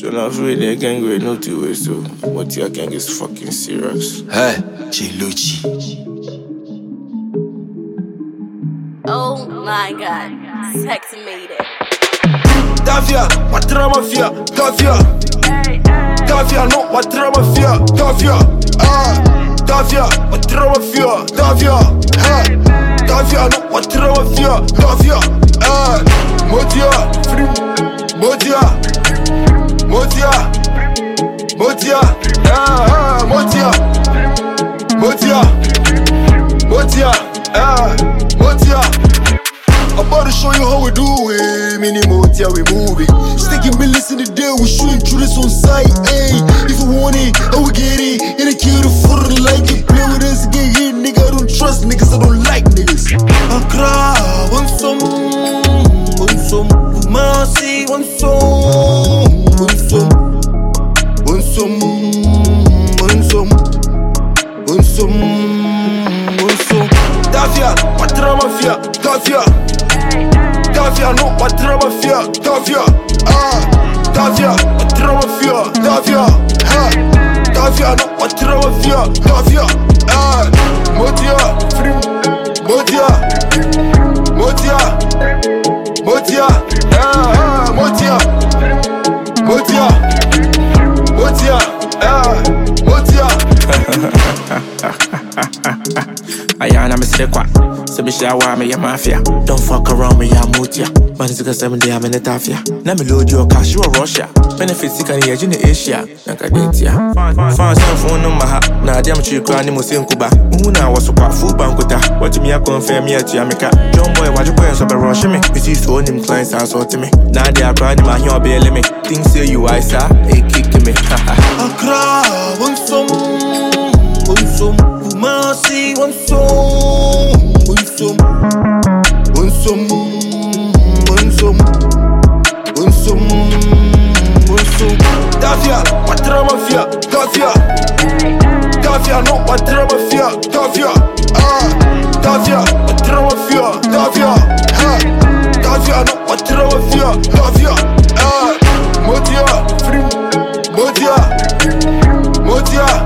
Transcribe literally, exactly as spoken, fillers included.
So now if we they gang with no two ways, so what your gang is fucking serious. Hey, Chiluchi. Oh my god, sex made it. Davia, what drama fear? Davia, Davia, no, what drama fear? Davia, ah, Davia, what drama fear? Davia, hey, Davia, no, what drama fear? Davia, ah, Modia, free, Modia, Modia, Modia, ah, Modia, Modia, Modia, ah, Modia. I'm about to show you how we do it. Mini motia, we move it. Sticking millions in the day, we shooting through this on sight. Ayy, if you want it, I will get it. And I kill the foot like it. Play with us, get hit, nigga. I don't trust niggas, I don't like niggas. I cry, want some, want some. Mercy, want some, want some, want some, want some, want some, want some. Davia, what drama fear? Davia. Davia, no, what drama fear? Davia, ah, Davia, what drama fear? Davia, ha, Davia, no, what drama fear? Davia, ah, Modia, free, Modia, Modia, Modia, ah, Modia, Modia, Modia, ah, Modia. Ayana Mister So be shower me, ya mafia. Don't fuck around me, ya mutia. Man, it's a seven day, I'm in the tafia. Let me load your cash, you a Russia. Benefits, you can hear in Asia. Nakadentia. Found some phone number, now damn you crying, Musim Kuba. Una was a food banqueta. What me, I confirm me at Yamaka. John Boy, what you going to rush me? You see, so him clients are so to me. Now they are crying, my here, bail me. Things say you, I saw, a kick to me. I cry, want some, want some, mercy, want some. Unsum, unsum, unsum, unsum, unsum. Davia, what drama fear? Davia, Davia, no, what drama fear? Davia, ah, Davia, what drama fear? Davia, ha, Davia, no, what drama fear? Davia, ah, Modia, free, Modia, Modia.